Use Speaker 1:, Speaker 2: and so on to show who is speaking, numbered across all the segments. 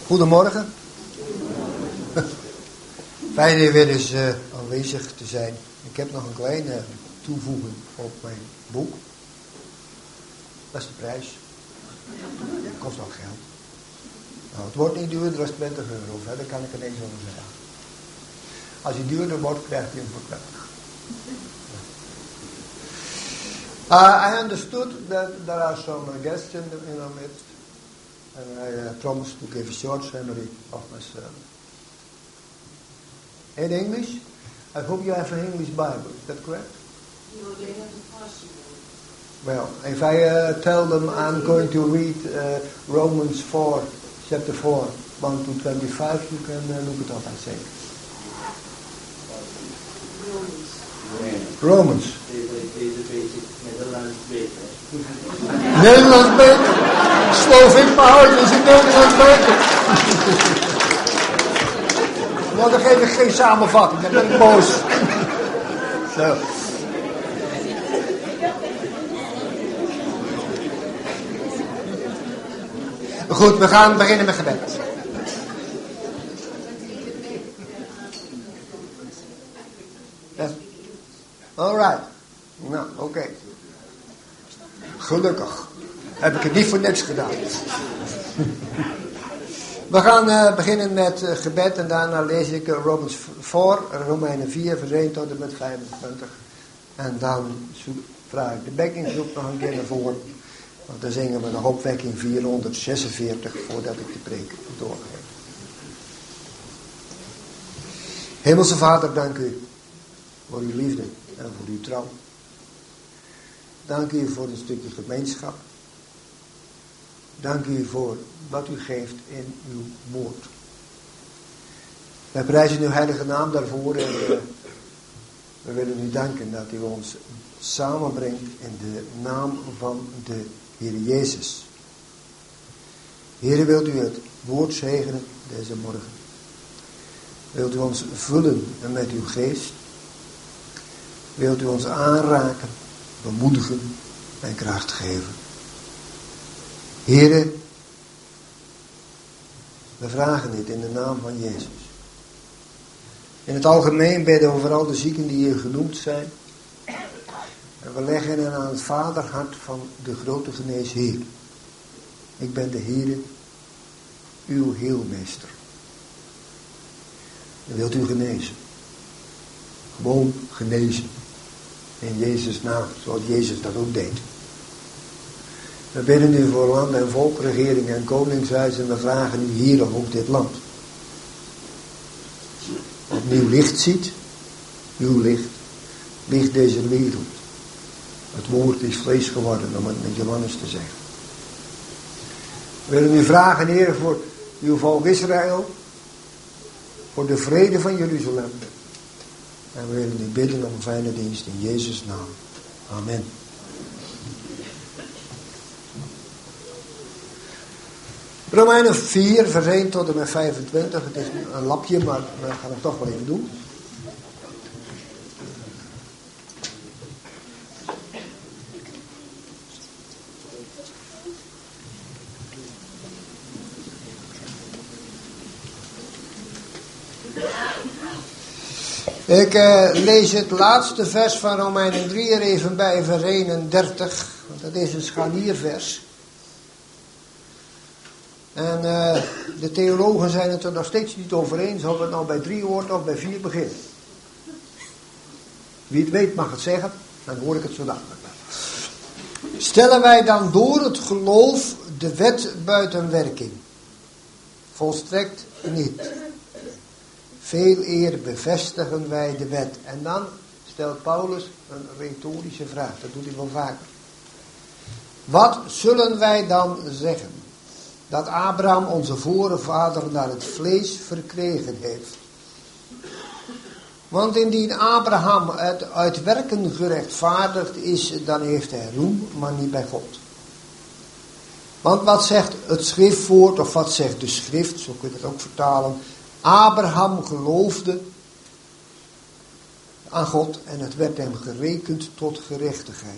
Speaker 1: Goedemorgen. Fijn hier weer eens aanwezig te zijn. Ik heb nog een kleine toevoeging op mijn boek. Dat is de prijs. Dat kost ook geld. Nou, het wordt niet duurder dan 20 euro. Verder kan ik er niks over zeggen. Als hij duurder wordt, krijgt hij hem voor 20. I understood that there are some guests in our midst. And I promised to give a short summary of my sermon. In English? I hope you have an English Bible. Is that correct?
Speaker 2: No, they have the possible.
Speaker 1: Well, if I tell them I'm going to read Romans 4, chapter 4, 1 to 25, you can look it up, I think. Romans.
Speaker 3: Deze beetje Nederlands beter.
Speaker 1: Nederlands beter? Sloof ik maar uit, is het Nederlands beter? Nou, dan geef ik geen samenvatting, dan ben ik boos. Zo. Goed, we gaan beginnen met gebed. Alright. Nou, oké. Gelukkig. Heb ik het niet voor niks gedaan. We gaan beginnen met gebed en daarna lees ik Romans 4, Romeinen 4, vers 1 tot en met 25. En dan vraag ik de backinggroep nog een keer naar voren. Want dan zingen we nog opwekking 446 voordat ik de preek doorgeef. Hemelse Vader, dank u voor uw liefde en voor uw trouw. Dank u voor een stukje gemeenschap. Dank u voor wat u geeft in uw woord. Wij prijzen uw heilige naam daarvoor en we willen u danken dat u ons samenbrengt in de naam van de Heer Jezus. Heer, wilt u het woord zegenen deze morgen? Wilt u ons vullen met uw geest? Wilt u ons aanraken, bemoedigen en kracht geven? Heere, we vragen dit in de naam van Jezus. In het algemeen bidden we voor al de zieken die hier genoemd zijn. En we leggen hen aan het vaderhart van de grote geneesheer. Ik ben de Heere, uw heelmeester. En wilt u genezen? Gewoon genezen. In Jezus' naam, zoals Jezus dat ook deed. We bidden u voor land en volk, regering en koningshuis en we vragen u hier ook dit land. Opnieuw licht ziet, uw licht, licht deze wereld. Het woord is vlees geworden, om het met Johannes te zeggen. We willen u vragen, Heer, voor uw volk Israël, voor de vrede van Jeruzalem. En we willen u bidden om een fijne dienst in Jezus' naam. Amen. Romeinen 4, vers 1 tot en met 25. Het is een lapje, maar we gaan het toch wel even doen. Ik lees het laatste vers van Romeinen 3 er even bij, vers 31. Want dat is een scharniervers. En de theologen zijn het er nog steeds niet over eens of het nou bij 3 hoort of bij 4 begint. Wie het weet mag het zeggen, dan hoor ik het zo dadelijk. Stellen wij dan door het geloof de wet buiten werking? Volstrekt niet. Veel eer bevestigen wij de wet. En dan stelt Paulus een retorische vraag. Dat doet hij wel vaker. Wat zullen wij dan zeggen? Dat Abraham onze voorvader naar het vlees verkregen heeft. Want indien Abraham uit werken gerechtvaardigd is, dan heeft hij roem, maar niet bij God. Want wat zegt het schriftwoord, of wat zegt de schrift, zo kun je het ook vertalen. Abraham geloofde aan God en het werd hem gerekend tot gerechtigheid.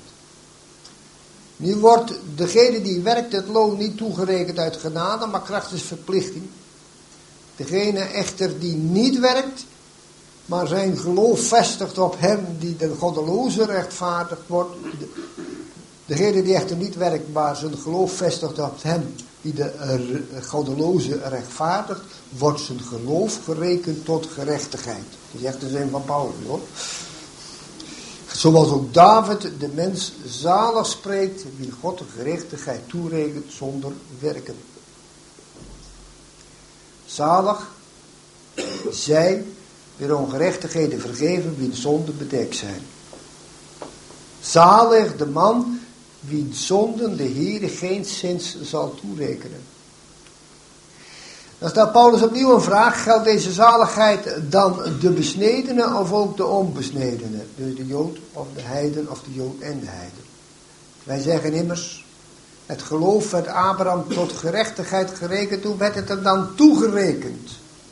Speaker 1: Nu wordt degene die werkt het loon niet toegerekend uit genade, maar krachtens verplichting. Degene echter die niet werkt, maar zijn geloof vestigt op hem die de goddeloze rechtvaardigd wordt. Degene die echter niet werkt, maar zijn geloof vestigt op hem die de goddeloze rechtvaardigt, wordt zijn geloof gerekend tot gerechtigheid. Dat is echt de zin van Paulus, hoor. Zoals ook David de mens zalig spreekt, wie God de gerechtigheid toerekent zonder werken. Zalig, zij, weer ongerechtigheden vergeven, wie de zonden bedekt zijn. Zalig de man, wie zonden de Heere geenszins zal toerekenen. Dan stelt Paulus opnieuw een vraag, geldt deze zaligheid dan de besnedenen of ook de onbesnedenen? Dus de Jood of de heiden of de Jood en de heiden. Wij zeggen immers, het geloof werd Abraham tot gerechtigheid gerekend, hoe werd het er dan toegerekend?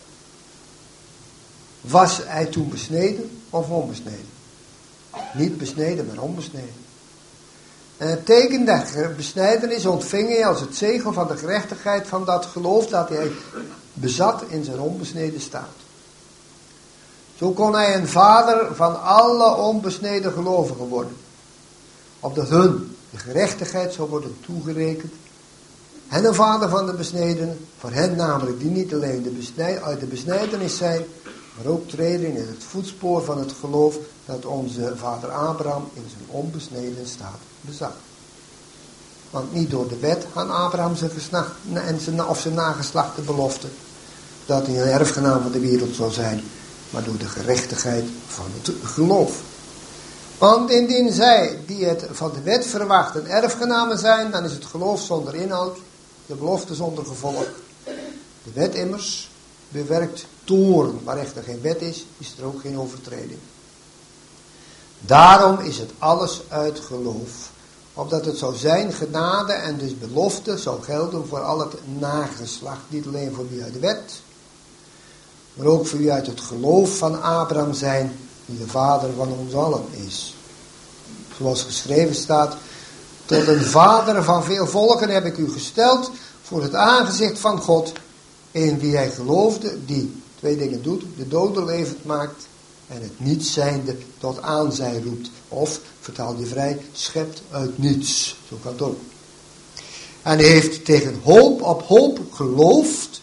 Speaker 1: Was hij toen besneden of onbesneden? Niet besneden, maar onbesneden. En het teken der besnijdenis ontving hij als het zegel van de gerechtigheid van dat geloof dat hij bezat in zijn onbesneden staat. Zo kon hij een vader van alle onbesneden gelovigen worden. Opdat hun de gerechtigheid zou worden toegerekend. En een vader van de besnedenen, voor hen namelijk die niet alleen uit de besnijdenis zijn, maar ook treden in het voetspoor van het geloof dat onze vader Abraham in zijn onbesneden staat bezat. Want niet door de wet aan Abraham zijn nageslacht de belofte dat hij een erfgenaam van de wereld zou zijn, maar door de gerechtigheid van het geloof. Want indien zij die het van de wet verwachten erfgenamen zijn, dan is het geloof zonder inhoud, de belofte zonder gevolg. De wet immers bewerkt toorn, waar echter geen wet is er ook geen overtreding. Daarom is het alles uit geloof, opdat het zou zijn genade en dus belofte zou gelden voor al het nageslacht, niet alleen voor wie uit de wet, maar ook voor wie uit het geloof van Abraham zijn, die de vader van ons allen is. Zoals geschreven staat, tot een vader van veel volken heb ik u gesteld voor het aangezicht van God, in wie hij geloofde, die twee dingen doet, de doden levend maakt en het niets zijnde tot aanzijn roept. Of, vertaal je vrij, schept uit niets. Zo kan het ook. En hij heeft tegen hoop op hoop geloofd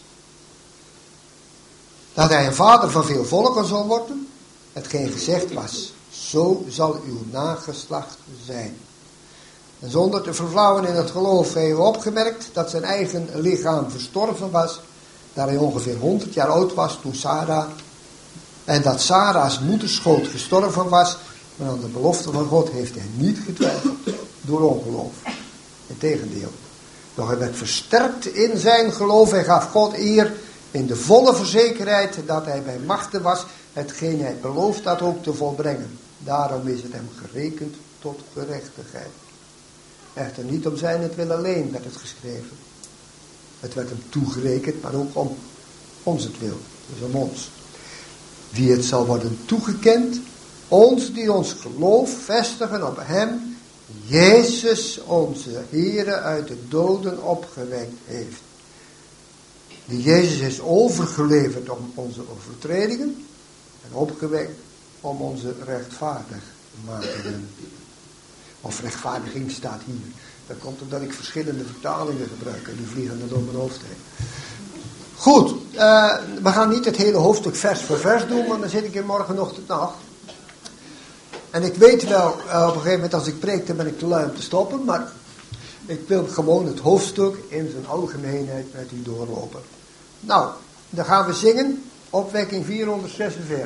Speaker 1: dat hij een vader van veel volken zal worden, hetgeen gezegd was, zo zal uw nageslacht zijn. En zonder te verflauwen in het geloof heeft hij opgemerkt dat zijn eigen lichaam verstorven was, dat hij ongeveer 100 jaar oud was toen Sarah, en dat Sarah's moederschoot gestorven was, maar aan de belofte van God heeft hij niet getwijfeld door ongeloof. Integendeel. Doch hij werd versterkt in zijn geloof en gaf God eer in de volle verzekerheid dat hij bij machte was hetgeen hij beloofd had ook te volbrengen. Daarom is het hem gerekend tot gerechtigheid. Echter niet om zijn het wil alleen werd het geschreven. Het werd hem toegerekend, maar ook om ons het wil. Dus om ons. Wie het zal worden toegekend, ons die ons geloof vestigen op hem, Jezus onze Heere uit de doden opgewekt heeft. Die Jezus is overgeleverd om onze overtredingen en opgewekt om onze rechtvaardigmakingen. Of rechtvaardiging staat hier. Dat komt omdat ik verschillende vertalingen gebruik en die vliegen er door mijn hoofd heen. Goed, we gaan niet het hele hoofdstuk vers voor vers doen, want dan zit ik hier morgenochtend nog. En ik weet wel, op een gegeven moment als ik preek, dan ben ik te lui om te stoppen, maar ik wil gewoon het hoofdstuk in zijn algemeenheid met u doorlopen. Nou, dan gaan we zingen, opwekking 446.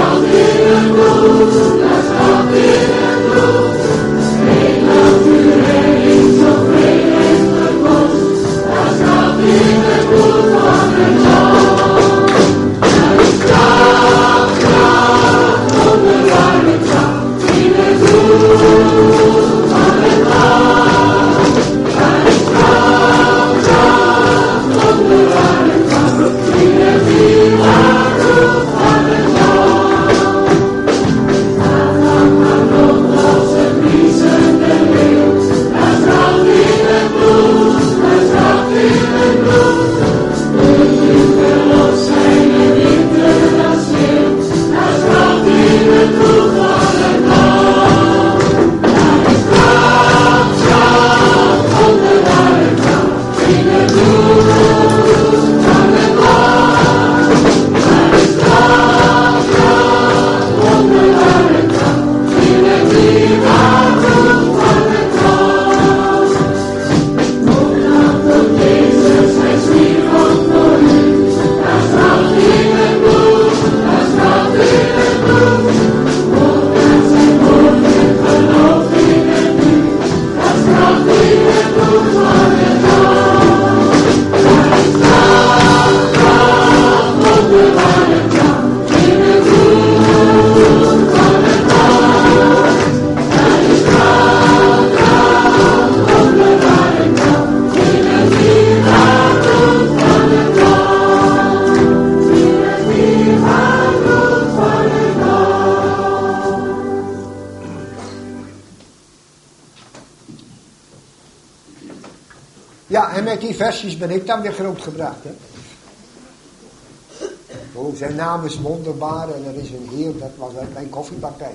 Speaker 4: Geen land u
Speaker 1: Ja, en met die versjes ben ik dan weer grootgebracht. Hè? Oh, zijn naam is wonderbaar en er is een Heer, dat was uit mijn koffiebaktijd.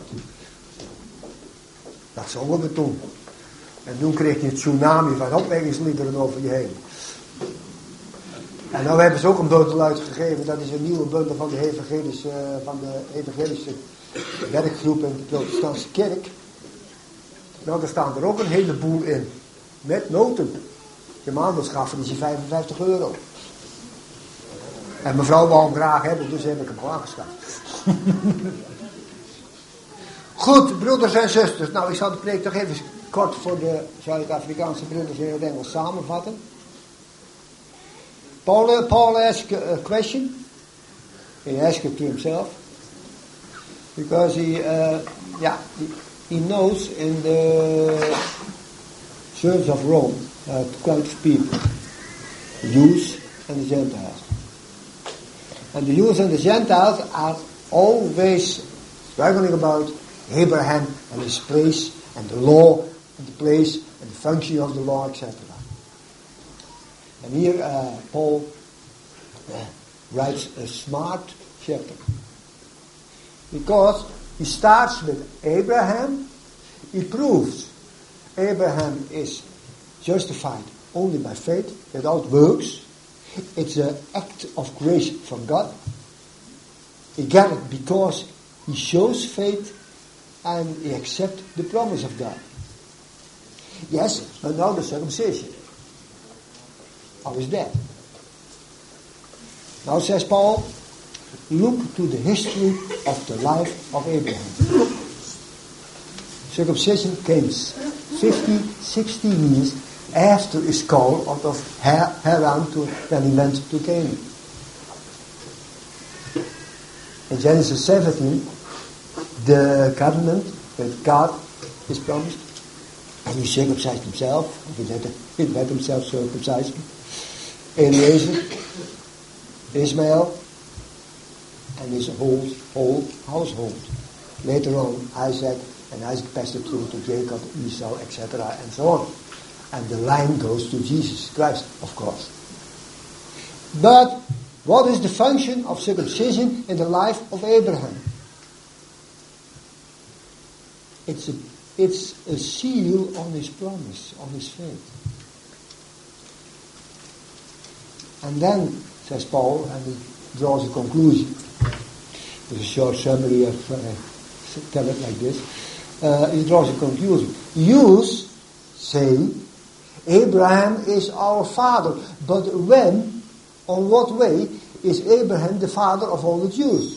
Speaker 1: Dat zongen we toen. En toen kreeg je het tsunami van opwekkingsliederen over je heen. En nou hebben ze ook een bundel uitgegeven, dat is een nieuwe bundel van de evangelische werkgroep in de protestantse kerk. Nou, daar staan er ook een heleboel in. Met noten. Je man wil schaffen, die is €55. En mevrouw wou hem graag hebben, dus heb ik hem gewoon aangeschaft. Goed, broeders en zusters. Nou, ik zal de preek toch even kort voor de Zuid-Afrikaanse broeders in het Engels samenvatten. Paul asked a question. He asked it to himself. Because he knows in the Church of Rome, quite a few people. The Jews and the Gentiles. And the Jews and the Gentiles are always struggling about Abraham and his place and the law and the place and the function of the law, etc. And here Paul writes a smart chapter. Because he starts with Abraham. He proves Abraham is justified only by faith, without works. It's an act of grace from God. He got it because he shows faith and he accepts the promise of God. Yes, but now the circumcision. How is that? Now says Paul, look to the history of the life of Abraham. Circumcision came 16 years after his call out of Haran when he went to Canaan. In Genesis 17, the covenant with God is promised, and he circumcised himself. He let himself circumcised. Eliezer, Ishmael, and his whole household. Later on, Isaac, and Isaac passed it through to Jacob, Esau, etc., and so on. And the line goes to Jesus Christ, of course. But what is the function of circumcision in the life of Abraham? It's a seal on his promise, on his faith. And then, says Paul, and he draws a conclusion. There's a short summary of, tell it like this. He draws a conclusion. Jews say, Abraham is our father. But when, on what way, is Abraham the father of all the Jews?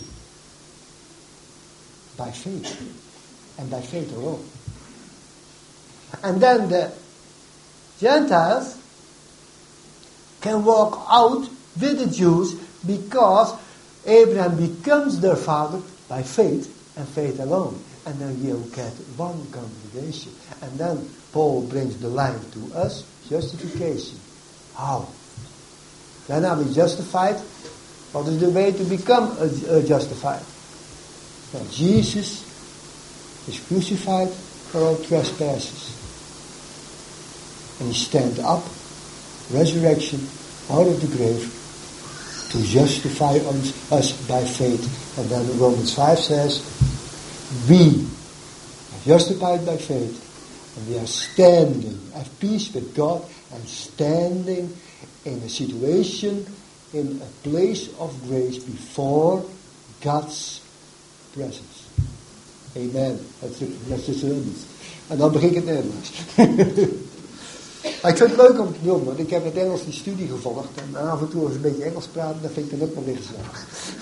Speaker 1: By faith. And by faith alone. And then the Gentiles can walk out with the Jews because Abraham becomes their father by faith and faith alone. And then you get one congregation. And then Paul brings the line to us, justification. How? Then are we justified? What is the way to become justified? Well, Jesus is crucified for our trespasses. And he stands up, resurrection, out of the grave, to justify us by faith. And then Romans 5 says, we are justified by faith, and we are standing, have peace with God, and standing in a situation, in a place of grace before God's presence. Amen. Dat is de sermon. En dan begin ik het Nederlands. Ik vind het leuk om te doen, want ik heb het Engels die studie gevolgd. En af en toe eens een beetje Engels praten, dat vind ik dan ook wel weer gezellig.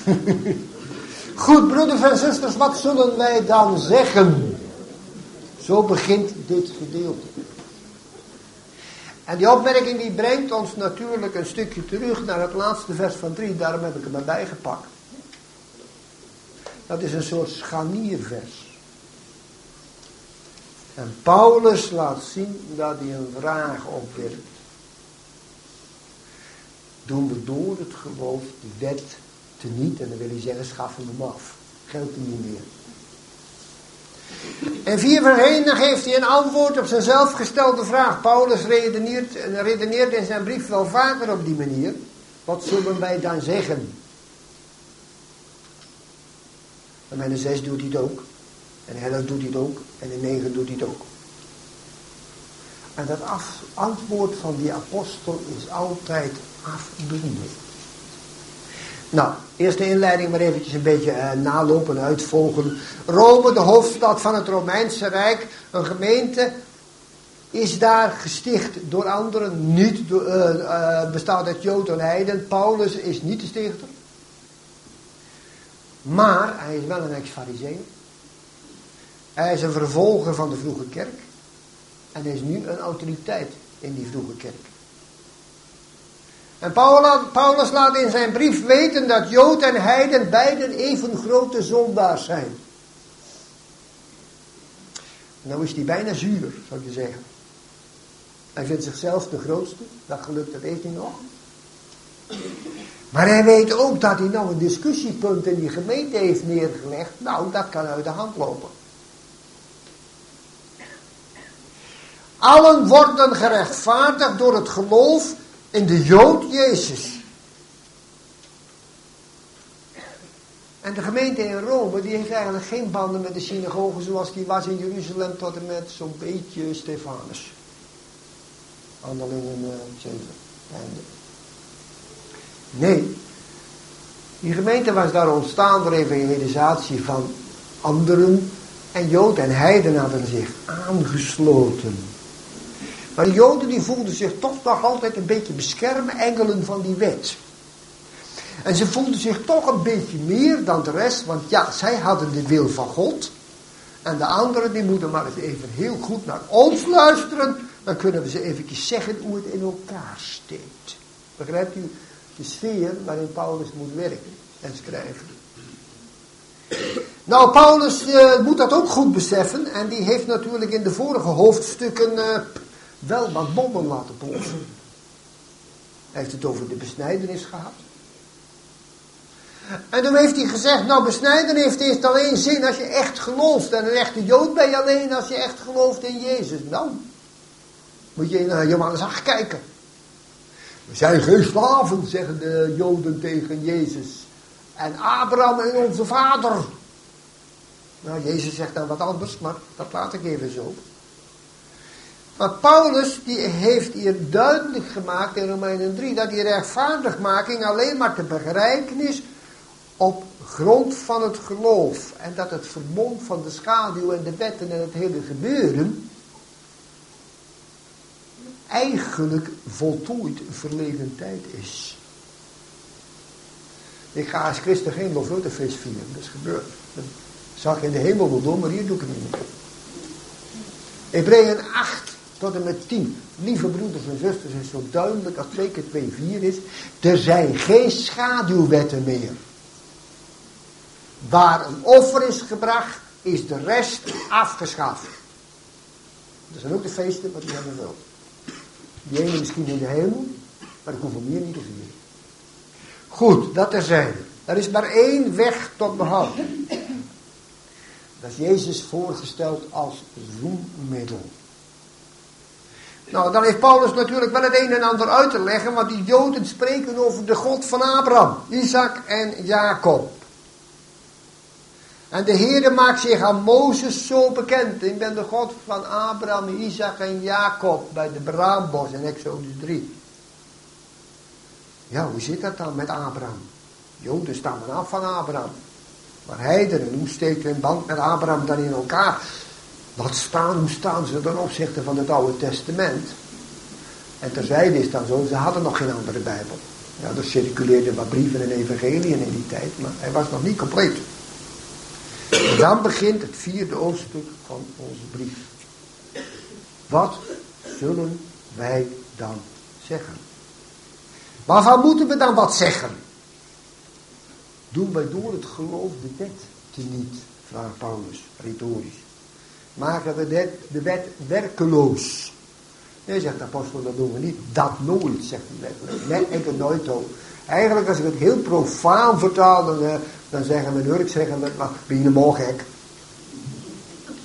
Speaker 1: Goed, broeders en zusters, wat zullen wij dan zeggen? Zo begint dit gedeelte. En die opmerking die brengt ons natuurlijk een stukje terug naar het laatste vers van 3. Daarom heb ik hem erbij gepakt. Dat is een soort scharniervers. En Paulus laat zien dat hij een vraag opwerpt. Doen we door het geloof de wet teniet, en dan wil hij zeggen, schaffen we hem af. Geldt die niet meer. En 4 vers 1 dan geeft hij een antwoord op zijn zelfgestelde vraag. Paulus redeneert in zijn brief wel vaker op die manier. Wat zullen wij dan zeggen? En in de 6 doet hij het ook. En in 11 doet hij het ook. En in 9 doet hij het ook. En dat antwoord van die apostel is altijd afdoende. Nou, eerst de inleiding maar eventjes een beetje nalopen, uitvolgen. Rome, de hoofdstad van het Romeinse Rijk. Een gemeente is daar gesticht door anderen. Niet bestaat uit Jood en Heiden. Paulus is niet de stichter. Maar hij is wel een ex-farizeeër. Hij is een vervolger van de vroege kerk. En hij is nu een autoriteit in die vroege kerk. En Paulus laat in zijn brief weten dat Jood en Heiden beiden even grote zondaars zijn. Nou is hij bijna zuur, zou je zeggen. Hij vindt zichzelf de grootste, dat gelukt, dat heeft hij nog. Maar hij weet ook dat hij nou een discussiepunt in die gemeente heeft neergelegd. Nou, dat kan uit de hand lopen. Allen worden gerechtvaardigd door het geloof in de Jood Jezus. En de gemeente in Rome, die heeft eigenlijk geen banden met de synagoge zoals die was in Jeruzalem tot en met zo'n beetje Stefanus. Handelingen 7. Einde. Nee, die gemeente was daar ontstaan door evangelisatie van anderen. En Jood en Heiden hadden zich aangesloten. Maar de Joden die voelden zich toch nog altijd een beetje beschermengelen van die wet. En ze voelden zich toch een beetje meer dan de rest. Want ja, zij hadden de wil van God. En de anderen die moeten maar eens even heel goed naar ons luisteren. Dan kunnen we ze eventjes zeggen hoe het in elkaar steekt. Begrijpt u de sfeer waarin Paulus moet werken en schrijven. Nou, Paulus moet dat ook goed beseffen. En die heeft natuurlijk in de vorige hoofdstukken wel wat bommen laten plotsen. Hij heeft het over de besnijdenis gehad. En toen heeft hij gezegd, nou besnijdenis heeft alleen zin als je echt gelooft. En een echte Jood ben je alleen als je echt gelooft in Jezus. Nou, moet je naar Johannes 8 kijken. We zijn geen slaven, zeggen de Joden tegen Jezus. En Abraham en onze vader. Nou, Jezus zegt dan wat anders, maar dat laat ik even zo. Maar Paulus die heeft hier duidelijk gemaakt in Romeinen 3... dat die rechtvaardigmaking alleen maar te begrijpen is op grond van het geloof. En dat het verbond van de schaduw en de wetten en het hele gebeuren eigenlijk voltooid verleden tijd is. Ik ga als christen geen Loofhuttenfeest vieren, dat is gebeurd. Dat zag je in de hemel wel doen, maar hier doe ik het niet meer. Hebreeën 8 tot en met 10. Lieve broeders en zusters, is zo duidelijk als 2 keer 2 4 is. Er zijn geen schaduwwetten meer. Waar een offer is gebracht, is de rest afgeschaft. Er zijn ook de feesten, maar die hebben we wel. Die ene misschien in de hemel, maar ik hoef hem hier niet te vieren. Goed, dat terzijde. Er is maar één weg tot behoud. Dat is Jezus voorgesteld als zoenmiddel. Nou, dan heeft Paulus natuurlijk wel het een en ander uit te leggen, want die Joden spreken over de God van Abraham, Isaac en Jacob. En de Heere maakt zich aan Mozes zo bekend. Ik ben de God van Abraham, Isaac en Jacob bij de braambos in Exodus 3. Ja, hoe zit dat dan met Abraham? Joden stammen af van Abraham. Maar heidenen, hoe steekt hun band met Abraham dan in elkaar? Hoe staan ze ten opzichte van het Oude Testament? En terzijde is dan zo, ze hadden nog geen andere Bijbel. Ja, er circuleerden wat brieven en evangeliën in die tijd, maar hij was nog niet compleet. En dan begint het 4e hoofdstuk van onze brief. Wat zullen wij dan zeggen? Waarvan moeten we dan wat zeggen? Doen wij door het geloof de wet teniet, vraagt Paulus, retorisch. Maken we de wet werkeloos? Nee, zegt de apostel, dat doen we niet. Dat nooit, zegt hij letterlijk. Nee, ik het nooit ook. Eigenlijk, als ik het heel profaan vertaal, dan zeggen we, ben je helemaal gek.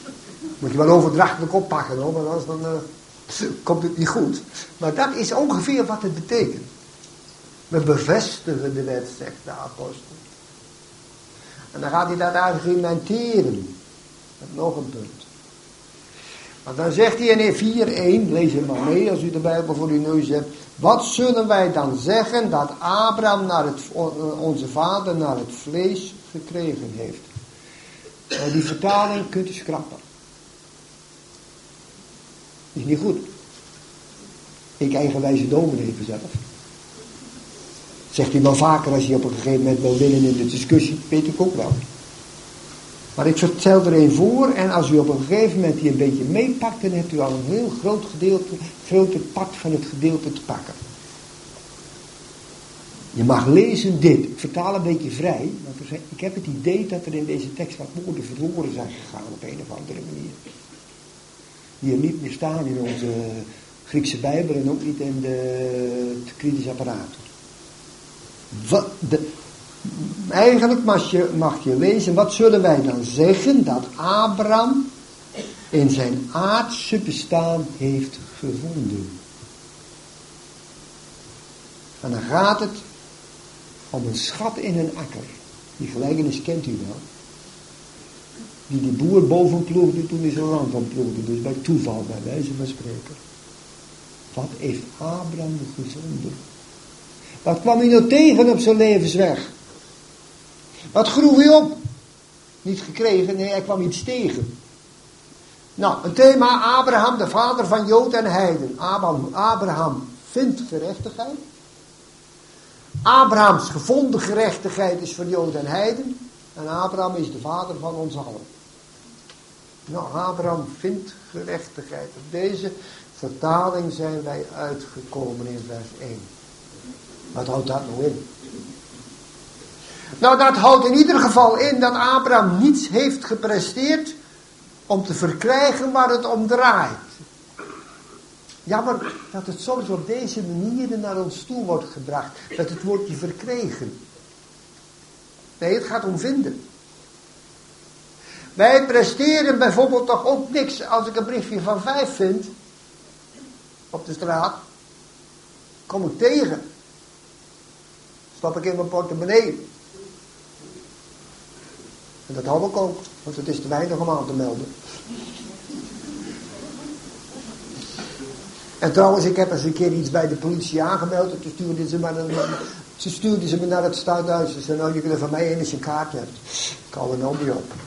Speaker 1: Moet je wel overdrachtelijk oppakken hoor, want anders dan komt het niet goed. Maar dat is ongeveer wat het betekent. We bevestigen de wet, zegt de apostel. En dan gaat hij dat argumenteren. Met nog een punt. Want dan zegt hij in 4:1, lees het maar mee als u de Bijbel voor uw neus hebt. Wat zullen wij dan zeggen dat Abraham onze vader naar het vlees gekregen heeft? Die vertaling kunt u schrappen. Is niet goed. Ik eigenwijze dominee zelf. Zegt hij wel vaker als je op een gegeven moment wil winnen in de discussie. Weet ik ook wel. Maar ik vertel er een voor en als u op een gegeven moment die een beetje meepakt, dan hebt u al een heel groot gedeelte, grote part van het gedeelte te pakken. Je mag lezen dit. Ik vertaal een beetje vrij, want ik heb het idee dat er in deze tekst wat woorden verloren zijn gegaan op een of andere manier. Die er niet meer staan in onze Griekse Bijbel en ook niet in het kritisch apparaat. Eigenlijk mag je lezen, wat zullen wij dan zeggen dat Abraham in zijn aardse bestaan heeft gevonden. En dan gaat het om een schat in een akker. Die gelijkenis kent u wel. Die boer boven ploegde toen hij zijn land ontploegde. Dus bij toeval, bij wijze van spreken. Wat heeft Abraham gevonden? Wat kwam hij nou tegen op zijn levensweg? Wat groef hij op? Niet gekregen, nee, hij kwam iets tegen. Nou, een thema, Abraham, de vader van Jood en Heiden. Abraham vindt gerechtigheid. Abrahams gevonden gerechtigheid is voor Jood en Heiden. En Abraham is de vader van ons allen. Nou, Abraham vindt gerechtigheid. Op deze vertaling zijn wij uitgekomen in vers 1. Wat houdt dat nou in? Nou, dat houdt in ieder geval in dat Abraham niets heeft gepresteerd om te verkrijgen waar het om draait. Jammer dat het soms op deze manier naar ons toe wordt gebracht. Dat het woordje verkregen. Nee, het gaat om vinden. Wij presteren bijvoorbeeld toch ook niks als ik een briefje van 5 vind. Op de straat. Kom ik tegen. Stap ik in mijn portemonnee. En dat hou ik ook, want het is te weinig om aan te melden. En trouwens, ik heb eens een keer iets bij de politie aangemeld. En toen stuurden ze me naar het stadhuis. Ze zeiden, nou, je kunt er van mij in als je een kaart hebt. Ik hou er nou niet op.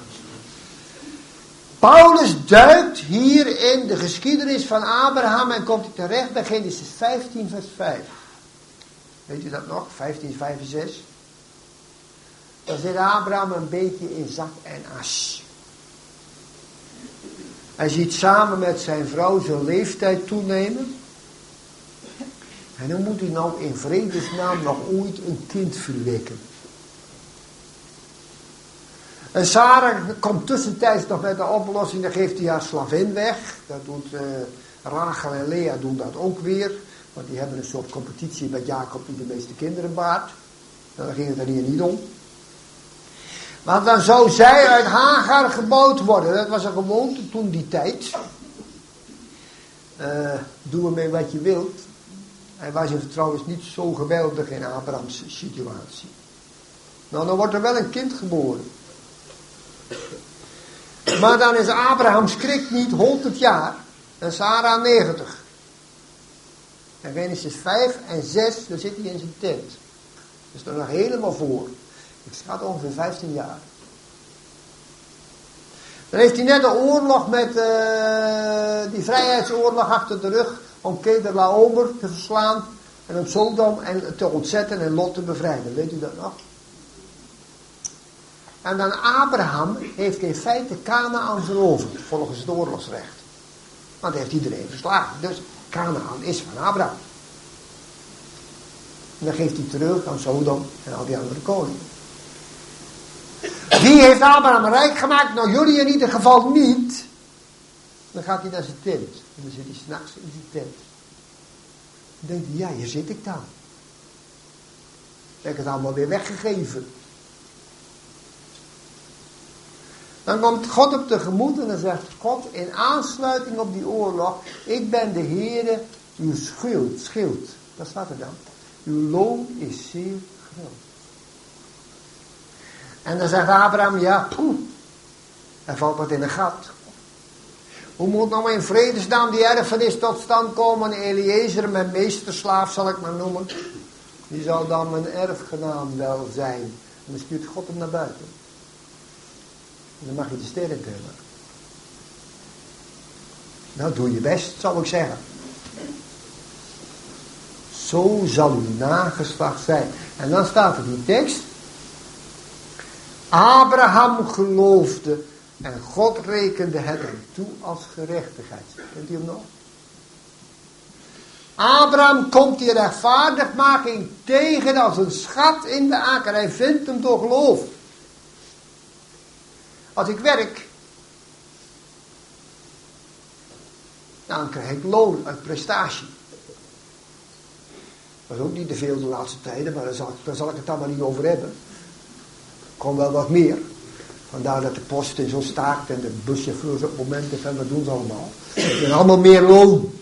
Speaker 1: Paulus duikt hier in de geschiedenis van Abraham en komt hij terecht bij Genesis 15 vers 5. Weet u dat nog? 15, 5 en 6. Dan zit Abraham een beetje in zak en as. Hij ziet samen met zijn vrouw zijn leeftijd toenemen. En dan moet hij nou in vredesnaam nog ooit een kind verwekken. En Sarah komt tussentijds nog met de oplossing, dan geeft hij haar slavin weg. Dat doet Rachel en Lea doen dat ook weer. Want die hebben een soort competitie met Jacob die de meeste kinderen baart. Nou, dan ging het er hier niet om. Maar dan zou zij uit Hagar gebouwd worden. Dat was een gewoonte toen die tijd. Doe ermee wat je wilt. Hij was trouwens niet zo geweldig in Abrahams situatie. Nou, dan wordt er wel een kind geboren. Maar dan is Abraham schrik niet 100 jaar. En Sarah 90. En Genesis 5 en 6, daar zit hij in zijn tent. Dus er nog helemaal voor. Ik schat ongeveer 15 jaar. Dan heeft hij net een oorlog met die vrijheidsoorlog achter de rug. Om Kedorlaomer te verslaan. En om Sodom en te ontzetten en Lot te bevrijden. Weet u dat nog? En dan Abraham heeft in feite Kanaan veroverd. Volgens het oorlogsrecht. Want hij heeft iedereen verslagen. Dus Kanaan is van Abraham. En dan geeft hij terug aan Sodom en al die andere koningen. Wie heeft Abraham rijk gemaakt? Nou, jullie in ieder geval niet. Dan gaat hij naar zijn tent. En dan zit hij 's nachts in die tent. Dan denkt hij, ja, hier zit ik dan. Dan heb ik het allemaal weer weggegeven. Dan komt God op tegemoet en dan zegt God in aansluiting op die oorlog, ik ben de Heere, uw schild. Dat staat er dan. Uw loon is zeer groot. En dan zegt Abraham, ja, er valt wat in een gat. Hoe moet nou in vredesnaam die erfenis tot stand komen? Eliezer, mijn meesterslaaf zal ik maar noemen. Die zal dan mijn erfgenaam wel zijn. En dan stuurt God hem naar buiten. En dan mag je de sterren tellen. Nou, doe je best, zal ik zeggen. Zo zal uw nageslacht zijn. En dan staat er die tekst. Abraham geloofde en God rekende het hem toe als gerechtigheid. Kent u hem nog? Abraham komt die rechtvaardigmaking tegen als een schat in de akker. Hij vindt hem door geloof. Als ik werk, dan krijg ik loon uit prestatie. Dat is ook niet te veel de laatste tijden, maar daar zal ik het dan maar niet over hebben. Er komt wel wat meer. Vandaar dat de post en zo staakt en de buschauffeurs op momenten van wat doen ze allemaal. En allemaal meer loon.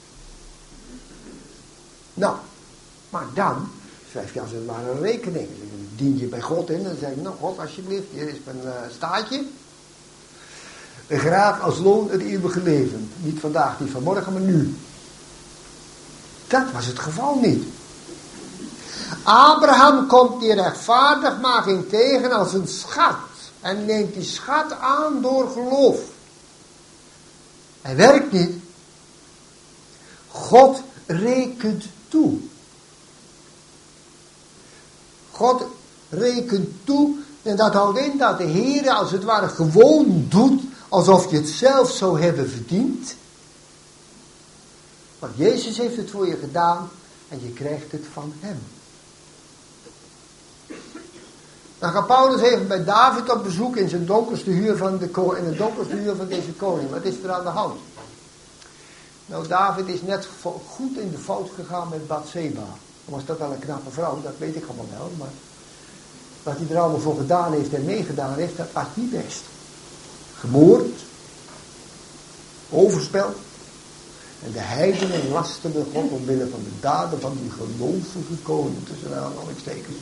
Speaker 1: Nou, maar dan schrijf je als het ware een rekening. Dan dien je bij God in en dan zeg je, nou God alsjeblieft, hier is mijn staatje. Graag als loon het eeuwige leven. Niet vandaag, niet vanmorgen, maar nu. Dat was het geval niet. Abraham komt die rechtvaardigmaking tegen als een schat. En neemt die schat aan door geloof. Hij werkt niet. God rekent toe. God rekent toe. En dat houdt in dat de Heer als het ware gewoon doet. Alsof je het zelf zou hebben verdiend. Want Jezus heeft het voor je gedaan. En je krijgt het van hem. Dan gaat Paulus even bij David op bezoek in zijn donkerste huur van deze koning. Wat is er aan de hand? Nou, David is net goed in de fout gegaan met Bathseba. Was dat wel een knappe vrouw, dat weet ik allemaal wel. Maar wat hij er allemaal voor gedaan heeft en meegedaan heeft, dat was niet best. Gemoord. Overspel. En de heidenen lasterden God omwille van de daden van die gelovige koning. Tussen aanhalingstekens.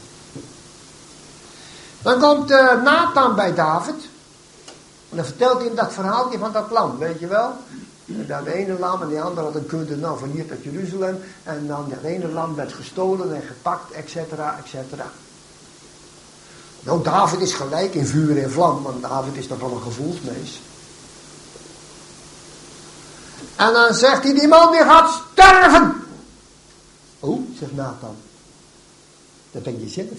Speaker 1: Dan komt Nathan bij David. En dan vertelt hij hem dat verhaaltje van dat lam, weet je wel. En dat ene lam en die andere had een kunde van hier tot Jeruzalem. En dan dat ene lam werd gestolen en gepakt, et cetera, et cetera. Nou, David is gelijk in vuur en vlam, want David is toch wel een gevoelsmens. En dan zegt hij, die man die gaat sterven. Oh, zegt Nathan. Dat ben je zelf.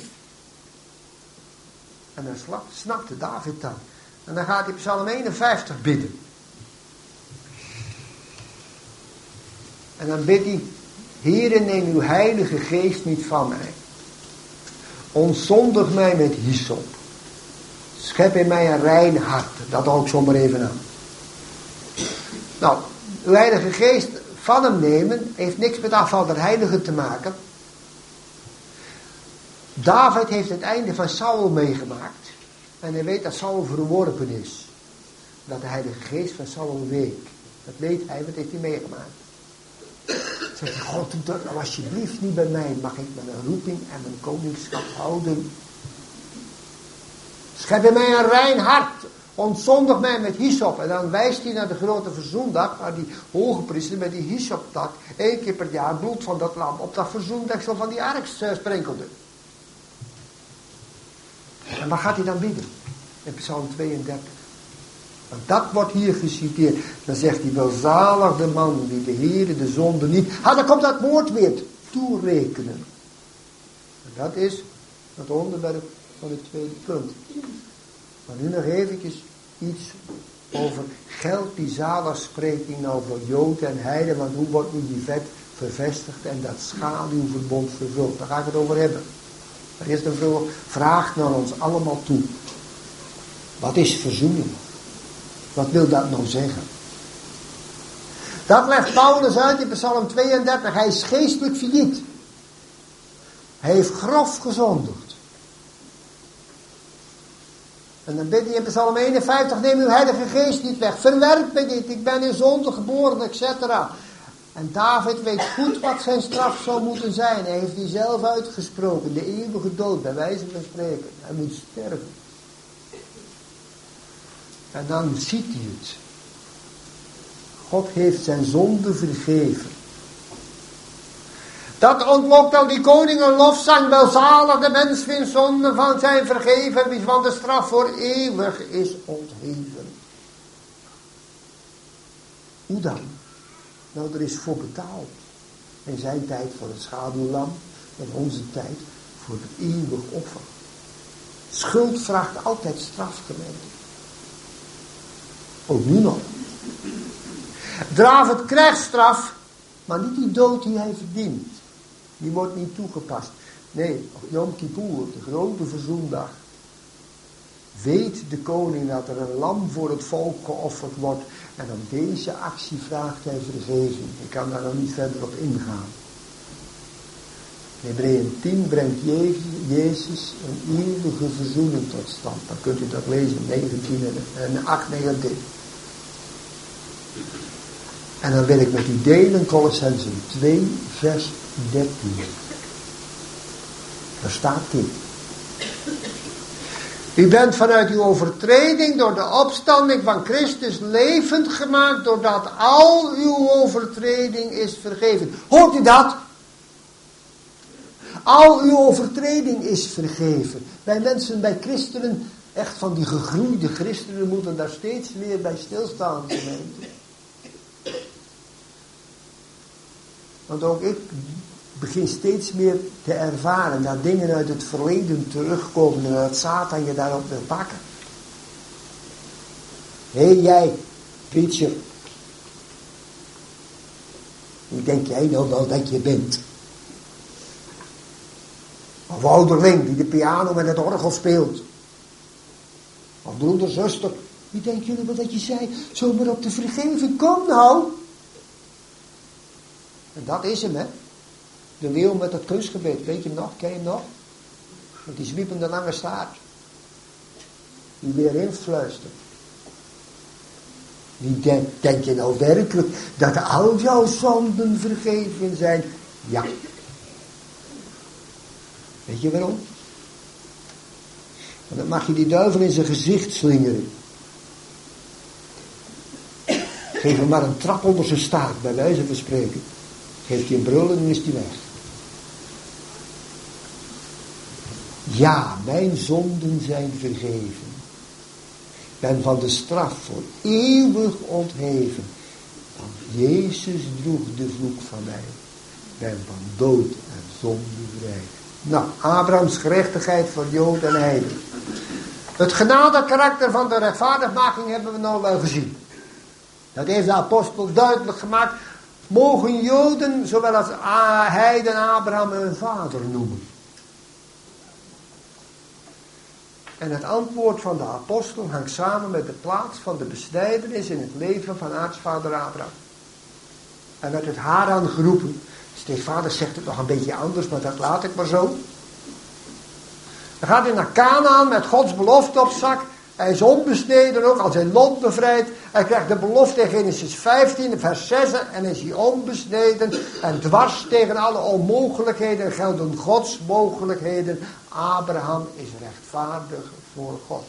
Speaker 1: En dan snapte David dan. En dan gaat hij Psalm 51 bidden. En dan bidt hij, Heere, neem uw heilige geest niet van mij. Ontzondig mij met hyssop. Schep in mij een rein hart. Dat hou ik zomaar even aan. Nou, uw heilige geest van hem nemen heeft niks met afval der heilige te maken. David heeft het einde van Saul meegemaakt. En hij weet dat Saul verworpen is. Dat de heilige geest van Saul week. Dat weet hij, wat heeft hij meegemaakt. Zegt hij, God, doe dat nou alsjeblieft niet bij mij. Mag ik mijn roeping en mijn koningschap houden. Schep in mij een rein hart. Ontzondig mij met hyssop. En dan wijst hij naar de grote verzoendag. Naar die hoge priester met die hyssoptak. 1 keer per jaar bloed van dat lam. Op dat verzoendeksel van die ark sprenkelde. En waar gaat hij dan bidden? In Psalm 32. Want dat wordt hier geciteerd. Dan zegt hij, welzalig de man die de Heere de zonde niet... dan komt dat woord weer. Toerekenen. En dat is het onderwerp van het tweede punt. Maar nu nog eventjes iets over geldt die zaligspreking nou voor Jood en Heiden. Want hoe wordt nu die vet vervestigd en dat schaduwverbond vervuld? Daar ga ik het over hebben. Maar eerst een vraag naar ons allemaal toe. Wat is verzoening? Wat wil dat nou zeggen? Dat legt Paulus uit in Psalm 32. Hij is geestelijk failliet. Hij heeft grof gezondigd. En dan bidt hij in Psalm 51, neem uw heilige geest niet weg. Verwerp mij dit, ik ben in zonde geboren, etc. En David weet goed wat zijn straf zou moeten zijn. Hij heeft die zelf uitgesproken, de eeuwige dood, bij wijze van spreken. Hij moet sterven. En dan ziet hij het. God heeft zijn zonde vergeven. Dat ontlokt al die koning een lofzang. Welzalig de mens wiens zonde van zijn vergeven, wie van de straf voor eeuwig is ontheven. Hoe dan? Nou, er is voor betaald. In zijn tijd voor het schaduwlam, in onze tijd voor het eeuwig offer. Schuld vraagt altijd straf, gemeente. Ook nu nog. David krijgt straf, maar niet die dood die hij verdient. Die wordt niet toegepast. Nee, op Yom Kippur, de grote verzoendag, weet de koning dat er een lam voor het volk geofferd wordt. En op deze actie vraagt hij vergeving. Ik kan daar nog niet verder op ingaan. In Hebreeën 10 brengt Jezus een eeuwige verzoening tot stand. Dan kunt u dat lezen, 19 en 8, 19. En dan wil ik met u delen, Kolossenzen 2, vers 13. Daar staat dit. U bent vanuit uw overtreding door de opstanding van Christus levend gemaakt, doordat al uw overtreding is vergeven. Hoort u dat? Al uw overtreding is vergeven. Wij mensen, bij christenen, echt van die gegroeide christenen, moeten daar steeds meer bij stilstaan. Want ook ik begin steeds meer te ervaren dat dingen uit het verleden terugkomen en dat Satan je daarop wil pakken. Hé jij, preacher. Wie denk jij nou wel dat je bent? Of ouderling die de piano met het orgel speelt. Of broeder, zuster. Wie denken jullie wel dat je zei? Zomaar op de vergeving, kom nou. En dat is hem, hè. De leeuw met het kunstgebed, weet je hem nog? Ken je hem nog? Met die zwiepende lange staart. Die weer influistert. Wie denk je nou werkelijk dat al jouw zonden vergeven zijn? Ja. Weet je waarom? Want dan mag je die duivel in zijn gezicht slingeren. Geef hem maar een trap onder zijn staart, bij wijze van spreken. Geeft hij een brul en dan is hij weg. Ja, mijn zonden zijn vergeven. Ben van de straf voor eeuwig ontheven. Want Jezus droeg de vloek van mij. Ben van dood en zonde vrij. Nou, Abrahams gerechtigheid voor Jood en Heiden. Het genadekarakter van de rechtvaardigmaking hebben we nou wel gezien. Dat heeft de apostel duidelijk gemaakt. Mogen Joden, zowel als Heiden, Abraham hun vader noemen. En het antwoord van de apostel hangt samen met de plaats van de besnijdenis in het leven van aartsvader Abraham. En werd het Haran geroepen. Steefvader zegt het nog een beetje anders, maar dat laat ik maar zo. Dan gaat hij naar Kanaan met Gods belofte op zak. Hij is onbesneden ook, als hij Lot bevrijdt. Hij krijgt de belofte in Genesis 15, vers 6. En is hij onbesneden. En dwars tegen alle onmogelijkheden gelden Gods mogelijkheden. Abraham is rechtvaardig voor God.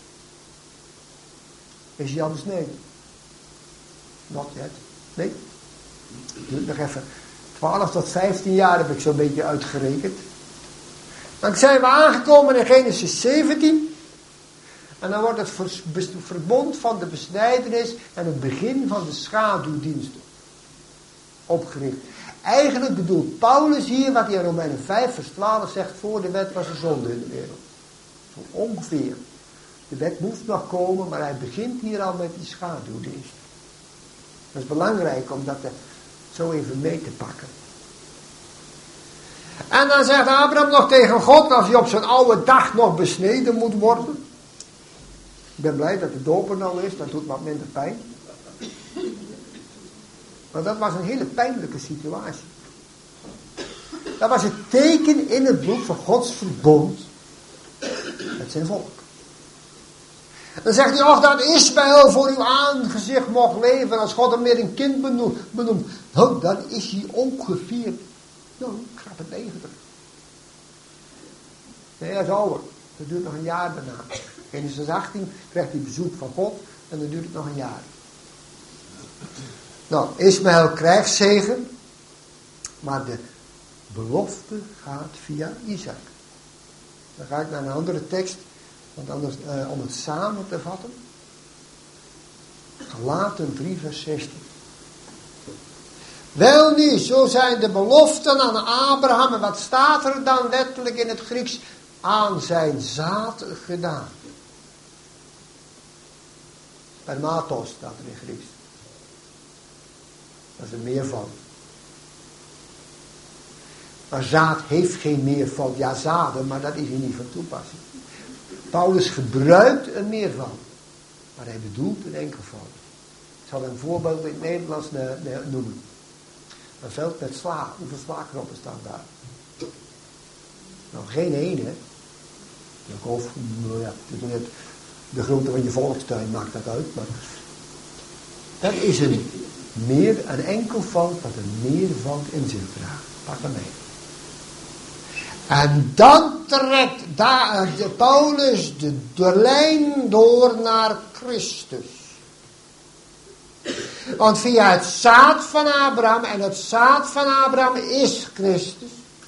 Speaker 1: Is hij al besneden? Not yet. Nee? Duurt nog even. 12 tot 15 jaar heb ik zo'n beetje uitgerekend. Dan zijn we aangekomen in Genesis 17. En dan wordt het verbond van de besnijdenis en het begin van de schaduwdienst opgericht. Eigenlijk bedoelt Paulus hier wat hij in Romeinen 5 vers 12 zegt, voor de wet was er zonde in de wereld. Zo ongeveer. De wet moest nog komen, maar hij begint hier al met die schaduwdienst. Dat is belangrijk om dat zo even mee te pakken. En dan zegt Abraham nog tegen God, als hij op zijn oude dag nog besneden moet worden. Ik ben blij dat de doper al is, dat doet wat minder pijn. Maar dat was een hele pijnlijke situatie. Dat was het teken in het bloed van Gods verbond met zijn volk. Dan zegt hij, och, dat Ismaël voor uw aangezicht mocht leven. Als God hem weer een kind benoemt. Nou, dan is hij ongeveer, knappe 90. Nee, dat is ouder. Dat duurt nog een jaar daarna. Genesis 18 krijgt hij bezoek van God en dan duurt het nog een jaar. Nou, Ismaël krijgt zegen, maar de belofte gaat via Isaac. Dan ga ik naar een andere tekst, want anders, om het samen te vatten. Galaten 3 vers 16. Wel nu, zo zijn de beloften aan Abraham, en wat staat er dan letterlijk in het Grieks? Aan zijn zaad gedaan. Spermatos staat er in Grieks. Dat is een meervoud. Maar zaad heeft geen meervoud. Ja, zaden, maar dat is hier niet van toepassing. Paulus gebruikt een meervoud. Maar hij bedoelt een enkelvoud. Ik zal een voorbeeld in het Nederlands noemen. Een veld met sla. Hoeveel slaakroppen staan daar? Nou, geen één, hè. Of, de grootte van je volkstuin maakt dat uit. Maar dat is een enkelvoud wat een meervoud in zich draagt. Pak maar mee. En dan trekt Paulus de lijn door naar Christus. Want via het zaad van Abraham, en het zaad van Abraham is Christus,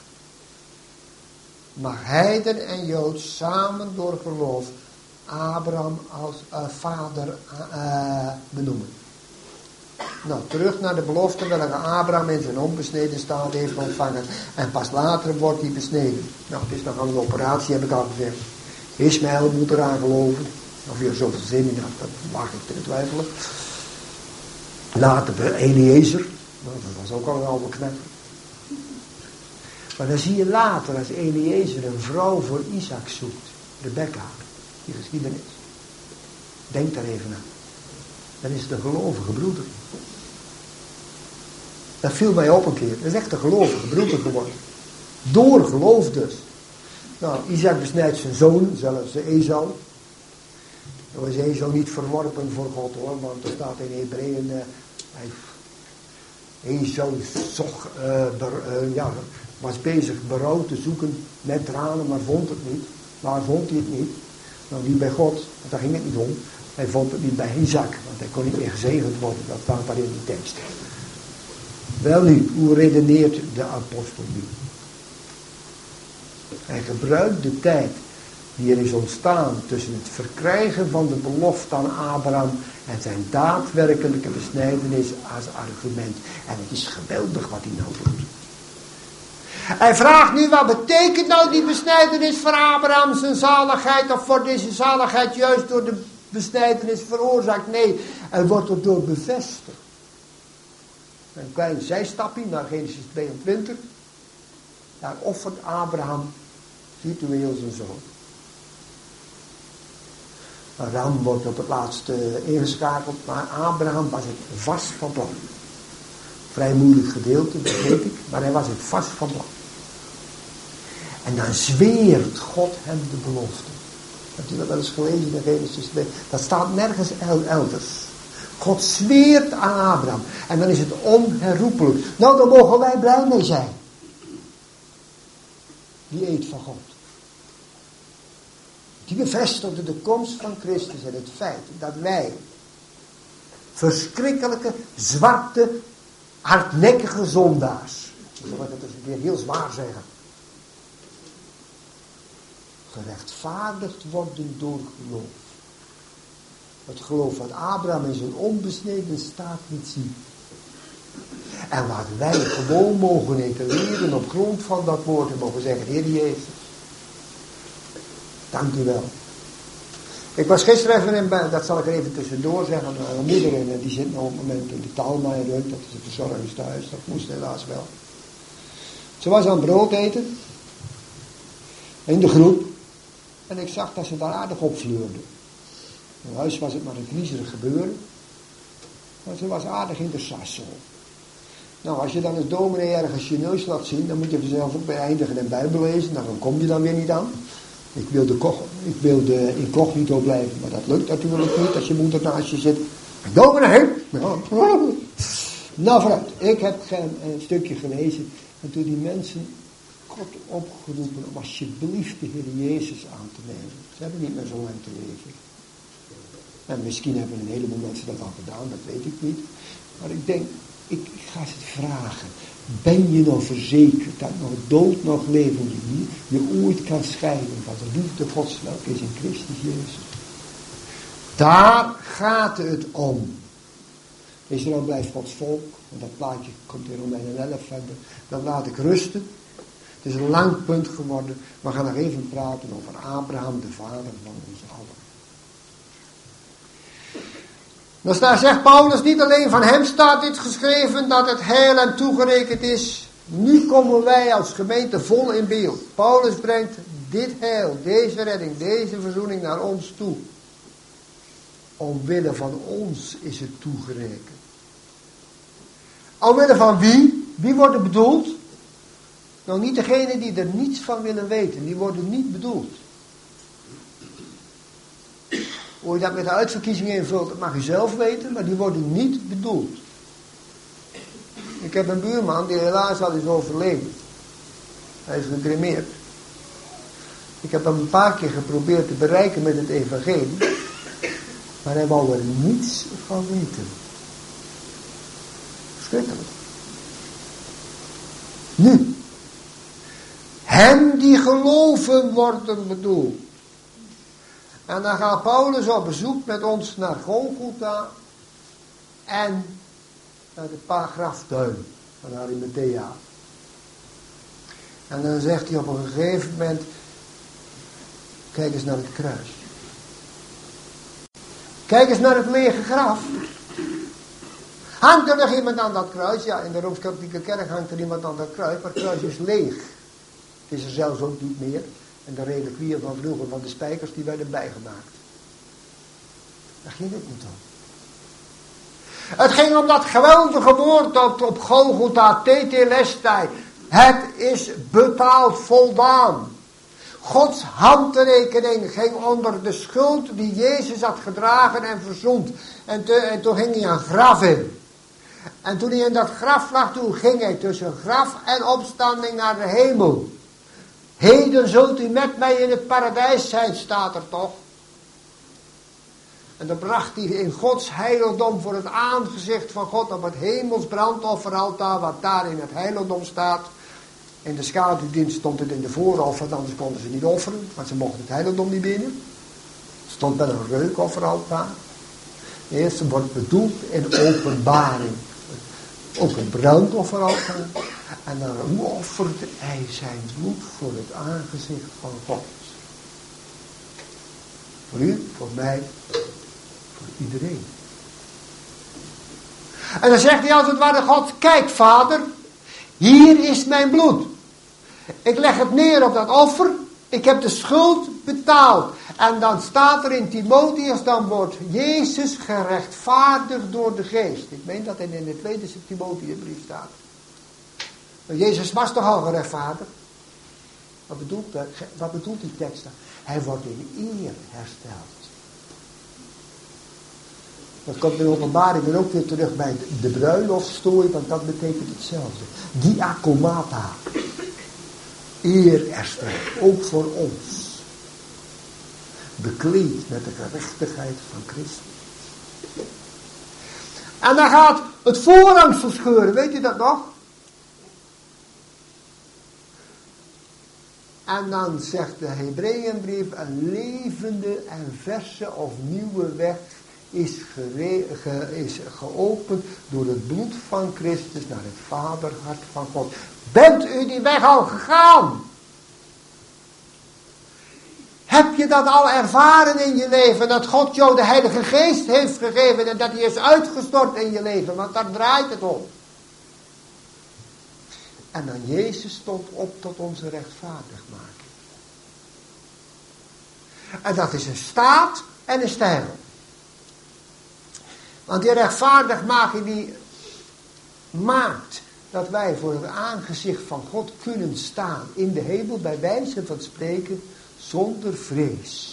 Speaker 1: mag heiden en Jood samen door geloof Abraham als vader benoemen. Nou, terug naar de belofte welke Abraham in zijn onbesneden staat heeft ontvangen. En pas later wordt hij besneden. Nou, het is nogal een operatie, heb ik al gezegd. Ismaël moet eraan geloven. Of je er zoveel zin in had, dat mag ik te twijfelen. Later Eliezer. Nou, dat was ook al een oude knetter. Maar dan zie je later, als Eliezer een vrouw voor Isaac zoekt. Rebecca, die geschiedenis. Denk daar even aan. Dan is het een gelovige broeder. Dat viel mij op een keer. Dat is echt een gelovige broeder geworden. Door geloof dus. Nou, Isaac besnijdt zijn zoon, zelfs Esau. Dan was Esau niet verworpen voor God hoor, want er staat in Hebreeën, Esau was bezig berouw te zoeken met tranen, maar vond het niet. Waar vond hij het niet? Nou, niet bij God, want daar ging het niet om. Hij vond het niet bij Isaac, want hij kon niet meer gezegend worden. Dat staat daar in die tekst. Wel nu, hoe redeneert de apostel nu? Hij gebruikt de tijd die er is ontstaan tussen het verkrijgen van de belofte aan Abraham en zijn daadwerkelijke besnijdenis als argument. En het is geweldig wat hij nou doet. Hij vraagt nu, wat betekent nou die besnijdenis voor Abraham zijn zaligheid, of wordt deze zaligheid juist door de besnijdenis veroorzaakt? Nee, hij wordt er door bevestigd. Een klein zijstapje naar Genesis 22. Daar offert Abraham virtueel zijn zoon. Ram wordt op het laatste ingeschakeld, maar Abraham was het vast van plan. Vrij moeilijk gedeelte, dat weet ik, maar hij was het vast van plan. En dan zweert God hem de belofte. Hebt u dat wel eens gelezen in Genesis 2? Dat staat nergens elders. God zweert aan Abraham. En dan is het onherroepelijk. Nou, daar mogen wij blij mee zijn. Die eed van God. Die bevestigde de komst van Christus en het feit dat wij verschrikkelijke, zwarte, hardnekkige zondaars, zal ik het eens een keer heel zwaar zeggen, gerechtvaardigd worden door geloof. Het geloof wat Abraham in zijn onbesneden staat niet zien. En wat wij gewoon mogen etaleren op grond van dat woord en mogen zeggen, Heer Jezus, dank u wel. Ik was gisteren even in, dat zal ik er even tussendoor zeggen, mijn moeder en die zit nog op het moment in de Talma in Reut, dat is het verzorgingstehuis, dat moest helaas wel. Ze was aan brood eten, in de groep, en ik zag dat ze daar aardig op vleurde. In huis was het maar een griezerig gebeuren, maar ze was aardig in de sas zo. Nou, als je dan als dominee ergens je neus laat zien, dan moet je vanzelf ook bij eindigen en Bijbel lezen, nou, dan kom je dan weer niet aan. Ik wilde incognito blijven, maar dat lukt natuurlijk niet als je moeder naast je zit. Dominee! Nou vooruit, ik heb een stukje gelezen en toen die mensen God opgeroepen om alsjeblieft de Heer Jezus aan te nemen. Ze hebben niet meer zo lang te leven. En misschien hebben een heleboel mensen dat al gedaan, dat weet ik niet. Maar ik denk, ik ga ze het vragen. Ben je nog verzekerd dat nog dood, nog leven je ooit kan scheiden van de liefde Gods welke is in Christus Jezus? Daar gaat het om. Israël blijft Gods volk. En dat plaatje komt in Romeinen 11 verder. Dan laat ik rusten. Het is een lang punt geworden. We gaan nog even praten over Abraham, de vader van ons allen. Dus daar zegt Paulus, niet alleen van hem staat dit geschreven, dat het heil hem toegerekend is. Nu komen wij als gemeente vol in beeld. Paulus brengt dit heil, deze redding, deze verzoening naar ons toe. Omwille van ons is het toegerekend. Omwille van wie? Wie wordt er bedoeld? Nou, niet degene die er niets van willen weten. Die worden niet bedoeld. Hoe je dat met de uitverkiezing invult, dat mag je zelf weten, maar die worden niet bedoeld. Ik heb een buurman die helaas al is overleden. Hij is gecremeerd. Ik heb hem een paar keer geprobeerd te bereiken met het evangelie, maar hij wou er niets van weten. Verschrikkelijk. Nu, hen die geloven worden bedoeld. En dan gaat Paulus op bezoek met ons naar Golgotha en naar de graftuin van Arimathea. En dan zegt hij op een gegeven moment, kijk eens naar het kruis. Kijk eens naar het lege graf. Hangt er nog iemand aan dat kruis? Ja, in de Rooms-Katholieke kerk hangt er iemand aan dat kruis, maar het kruis is leeg. Het is er zelfs ook niet meer. En de reliquieën van vroeger, van de spijkers, die werden bijgemaakt. Daar ging het niet om. Het ging om dat geweldige woord op Golgotha, tetelestai. Het is betaald, voldaan. Gods handtekening ging onder de schuld die Jezus had gedragen en verzoend. En toen ging hij een graf in. En toen hij in dat graf lag, toen ging hij tussen graf en opstanding naar de hemel. Heden zult u met mij in het paradijs zijn, staat er toch. En dan bracht hij in Gods heiligdom voor het aangezicht van God op het hemels brandofferaltaar, wat daar in het heiligdom staat. In de schaduwdienst stond het in de vooroffer, anders konden ze niet offeren, want ze mochten het heiligdom niet binnen. Het stond bij een reukofferaltaar. De eerste wordt bedoeld in openbaring. Ook een brandofferaltaar. En dan offert hij zijn bloed voor het aangezicht van God. Voor u, voor mij, voor iedereen. En dan zegt hij als het ware God, kijk vader, hier is mijn bloed. Ik leg het neer op dat offer, ik heb de schuld betaald. En dan staat er in Timotheus, dan wordt Jezus gerechtvaardigd door de geest. Ik meen dat het in de tweede Timotheusbrief staat. Maar Jezus was toch al gerechtvaardigd? Wat bedoelt die tekst dan? Hij wordt in eer hersteld. Dat komt in de openbaring dan ook weer terug bij de bruiloftstooi, want dat betekent hetzelfde. Diakomata. Eer hersteld, ook voor ons. Bekleed met de gerechtigheid van Christus. En dan gaat het voorhang verscheuren, weet u dat nog? En dan zegt de Hebreeënbrief, een levende en verse of nieuwe weg is geopend door het bloed van Christus naar het vaderhart van God. Bent u die weg al gegaan? Heb je dat al ervaren in je leven? Dat God jou de Heilige Geest heeft gegeven en dat hij is uitgestort in je leven. Want daar draait het om. En dan Jezus stond op tot onze rechtvaardigmaking. En dat is een staat en een stijl. Want die rechtvaardigmaking die maakt dat wij voor het aangezicht van God kunnen staan in de hemel bij wijze van spreken zonder vrees.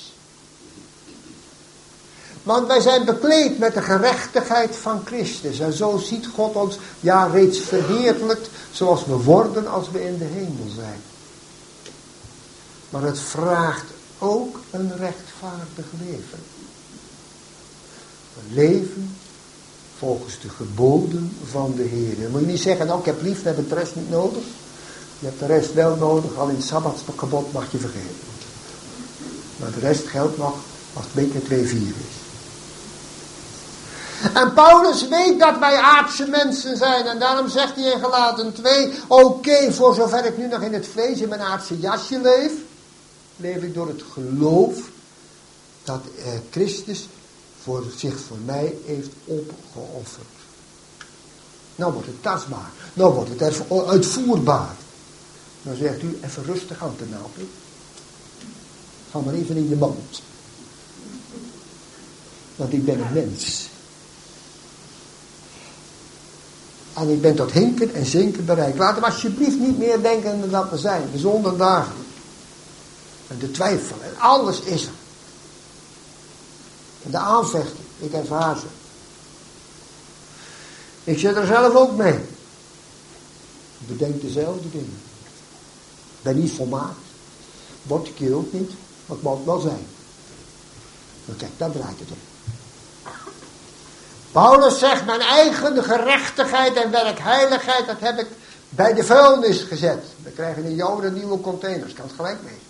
Speaker 1: Want wij zijn bekleed met de gerechtigheid van Christus. En zo ziet God ons, ja, reeds verheerlijkt, zoals we worden als we in de hemel zijn. Maar het vraagt ook een rechtvaardig leven. Een leven volgens de geboden van de Heer. Dan moet je niet zeggen, nou, ik heb lief, dan heb ik de rest niet nodig. Je hebt de rest wel nodig, al in het Sabbatsgebod mag je vergeten. Maar de rest geldt nog als het 2 keer 2 4 is. En Paulus weet dat wij aardse mensen zijn. En daarom zegt hij in Galaten 2, oké, voor zover ik nu nog in het vlees in mijn aardse jasje leef, leef ik door het geloof dat Christus zich voor mij heeft opgeofferd. Nou wordt het tastbaar. Nou wordt het uitvoerbaar. Dan zegt u, even rustig aan te napen. Ga maar even in je mond. Want ik ben een mens. En ik ben tot hinken en zinken bereikt. Laat hem alsjeblieft niet meer denken dan dat we zijn. De zondagen. En de twijfel. En alles is er. En de aanvechting. Ik ervaar ze. Ik zit er zelf ook mee. Ik bedenk dezelfde dingen. Ik ben niet volmaakt. Word ik hier ook niet. Maar ik moet wel zijn. Maar kijk, daar draait het om. Paulus zegt, mijn eigen gerechtigheid en werkheiligheid, dat heb ik bij de vuilnis gezet. We krijgen in Joden nieuwe containers, kan het gelijk mee.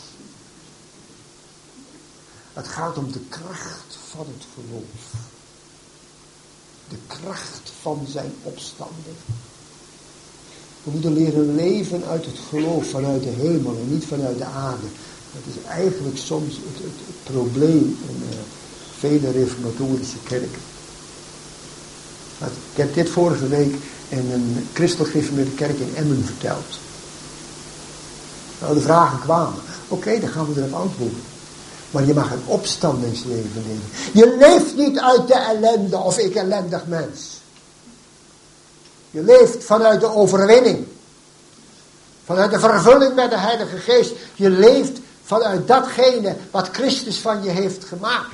Speaker 1: Het gaat om de kracht van het geloof. De kracht van zijn opstanding. We moeten leren leven uit het geloof, vanuit de hemel en niet vanuit de aarde. Dat is eigenlijk soms het probleem in vele reformatorische kerken. Ik heb dit vorige week in een christelijk gereformeerde kerk in Emmen verteld. Nou, de vragen kwamen. Oké, dan gaan we erop antwoorden. Maar je mag een opstandingsleven leven. Je leeft niet uit de ellende of ik ellendig mens. Je leeft vanuit de overwinning. Vanuit de vervulling met de Heilige Geest. Je leeft vanuit datgene wat Christus van je heeft gemaakt.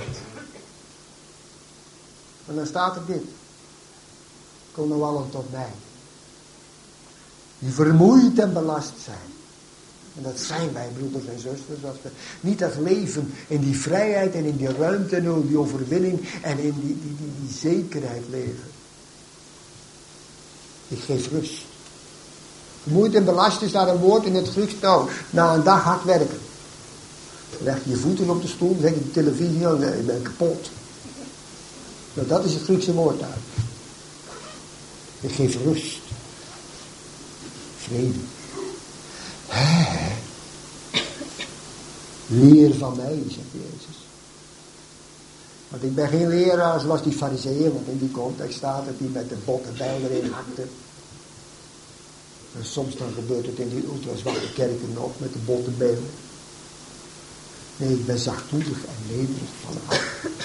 Speaker 1: En dan staat er dit. Kom nou allen tot mij. Die vermoeid en belast zijn. En dat zijn wij, broeders en zusters. Als we niet dat leven in die vrijheid en in die ruimte en in die overwinning en in die zekerheid leven. Ik geef rust. Vermoeid en belast is daar een woord in het Grieks. Nou, na een dag hard werken. Leg je voeten op de stoel, zeg je de televisie, oh nee, ik ben kapot. Nou, dat is het Griekse woord daar. Ik geef rust. Vrede. Leer van mij, zegt Jezus. Want ik ben geen leraar zoals die farizeeën, want in die context staat het die met de botte bijl erin hakte. En soms dan gebeurt het in die ultrazwakke kerken nog met de botte bijl. Nee, ik ben zachtmoedig en nederig van hart.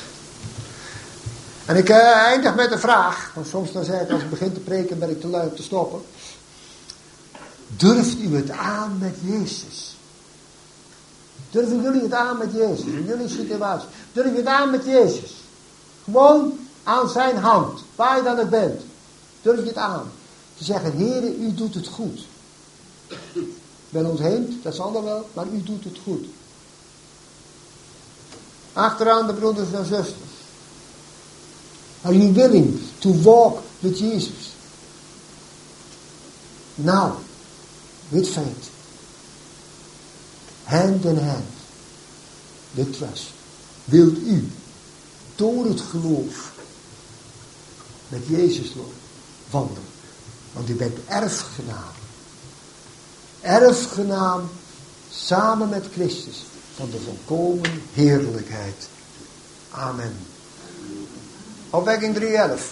Speaker 1: En ik eindig met een vraag. Want soms dan zeg ik, als ik begin te preken ben ik te lui om te stoppen. Durft u het aan met Jezus? Durven jullie het aan met Jezus? In jullie situatie. Durf je het aan met Jezus? Gewoon aan zijn hand. Waar je dan ook bent. Durf je het aan. Te zeggen, Heere, u doet het goed. Ik ben ontheemd, dat zal dan wel. Maar u doet het goed. Achteraan de broeders en zusters. Are you willing to walk with Jesus? Now, with faith. Hand in hand. With trust. Wilt u door het geloof met Jezus wandelen? Want u bent erfgenaam. Erfgenaam samen met Christus van de volkomen heerlijkheid. Amen. Opwekking 3:11.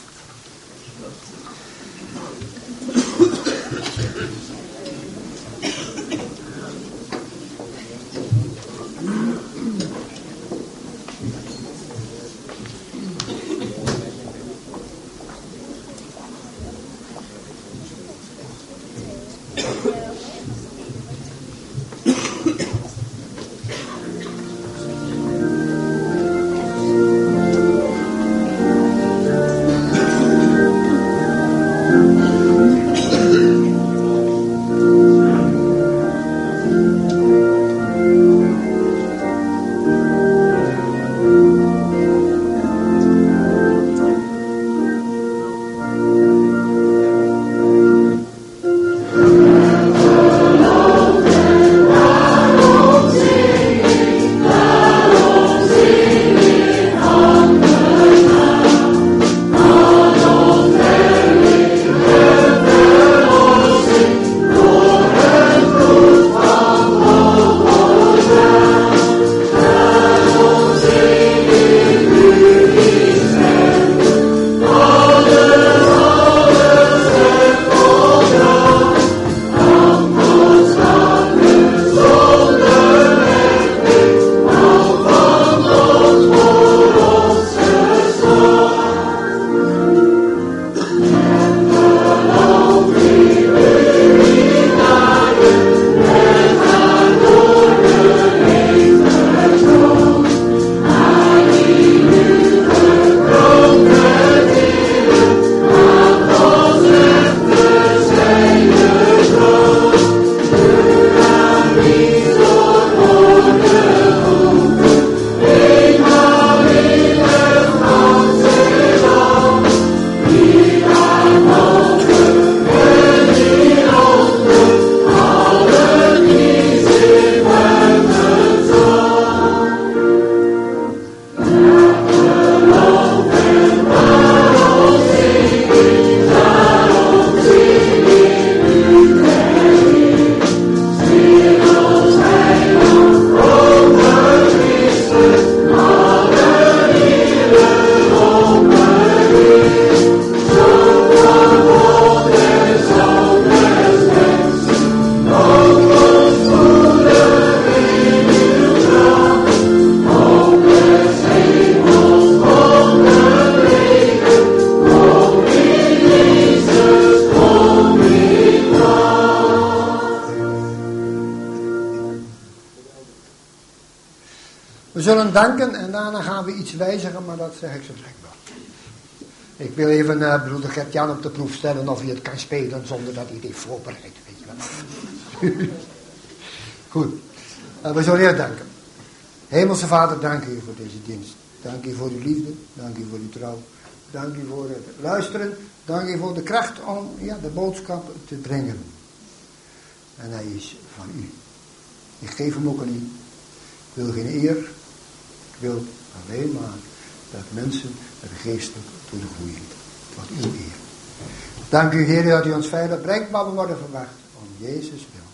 Speaker 1: zullen danken en daarna gaan we iets wijzigen, maar dat zeg ik zo direct wel. Ik wil even broeder Gert-Jan op de proef stellen of hij het kan spelen zonder dat hij het heeft voorbereid. Weet je wel. Goed, we zullen eerst danken. Hemelse Vader, dank u voor deze dienst. Dank u voor uw liefde, dank u voor uw trouw. Dank u voor het luisteren, dank u voor de kracht om de boodschap te brengen. En hij is van u. Ik geef hem ook aan u. Ik wil geen eer, ik wil alleen maar dat mensen het geestelijk toe de groei hielden. Tot uw eer. Dank u Heer dat u ons veilig brengt, maar we worden verwacht. Om Jezus wil.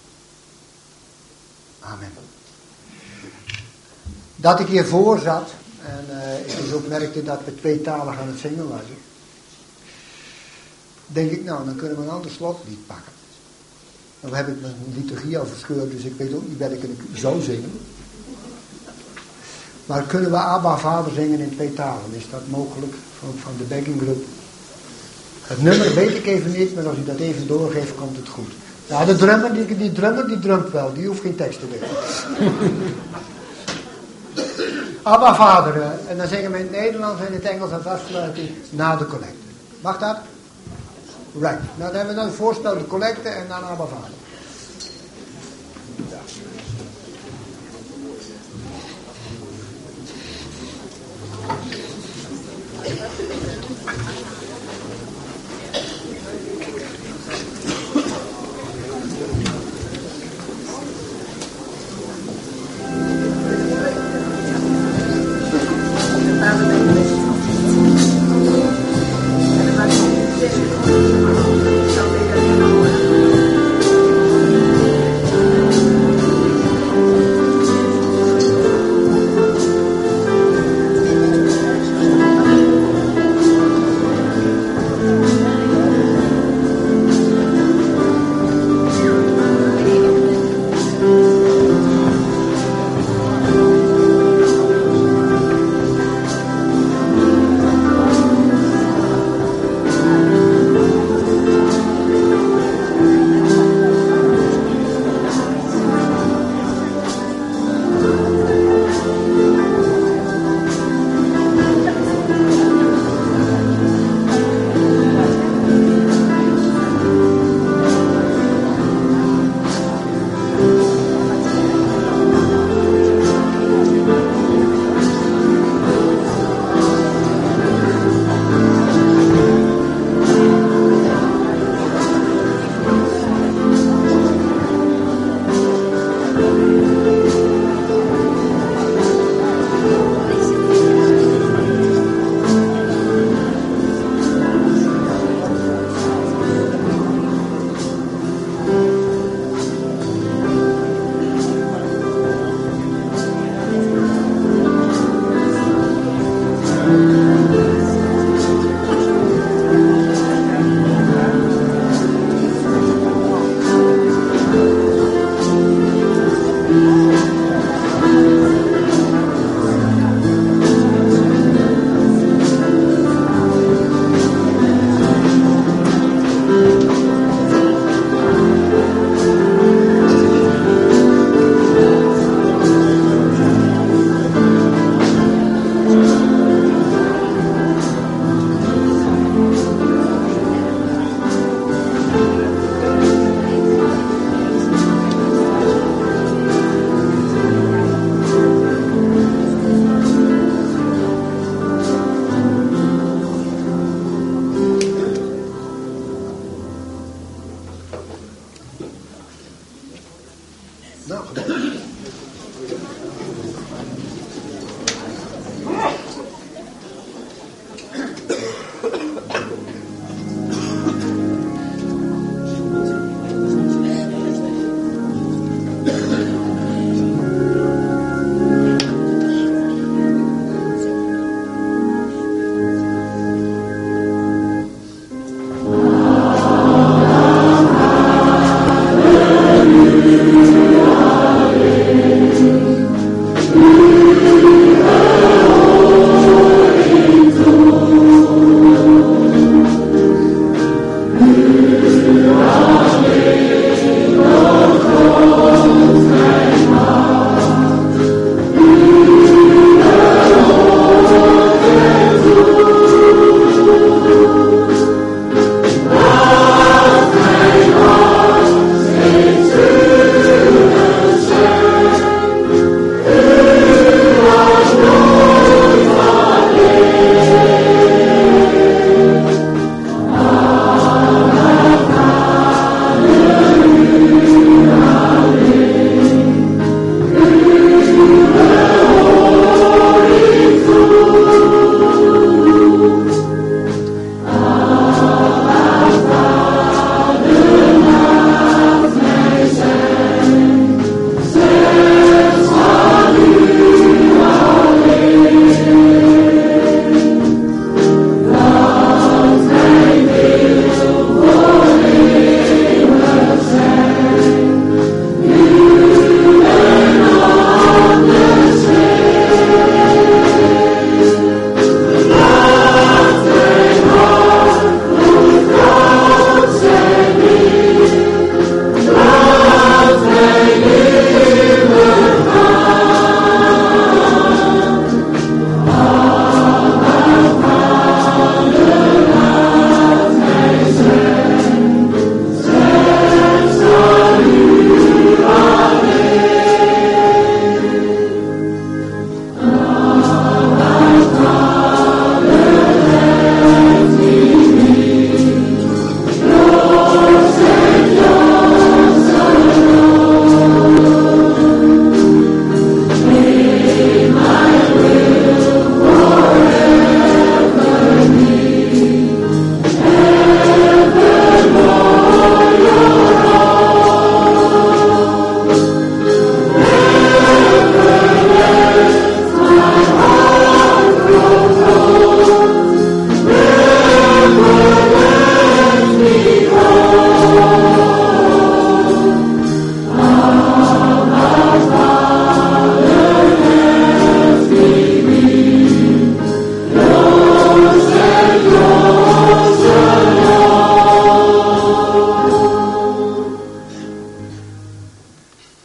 Speaker 1: Amen. Dat ik hiervoor zat en ik dus ook merkte dat we tweetalig aan het zingen waren. Denk ik, nou dan kunnen we een ander slotlied pakken. Dan heb ik mijn liturgie al verscheurd, dus ik weet ook niet welke ik zou zingen. Maar kunnen we Abba Vader zingen in twee talen? Is dat mogelijk van de backing group? Het nummer weet ik even niet, maar als u dat even doorgeeft, komt het goed. Ja, de drummer, die drumt wel, die hoeft geen tekst te weten. Abba Vader, en dan zingen we in het Nederlands en in het Engels als afsluiting na de collecte. Mag dat? Right. Nou, dan hebben we dan het voorspel de collecte en dan Abba Vader.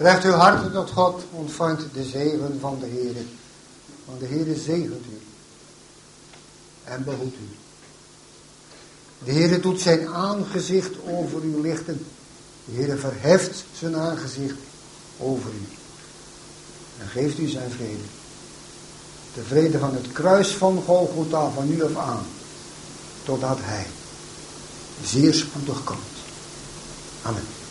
Speaker 4: Legt uw harten tot God, ontvangt de zegen van de Heer. Want de Heer zegent u en behoedt u. De Heer doet zijn aangezicht over u lichten. De Heer verheft zijn aangezicht over u. En geeft u zijn vrede. De vrede van het kruis van Golgotha van nu af aan. Totdat hij zeer spoedig komt. Amen.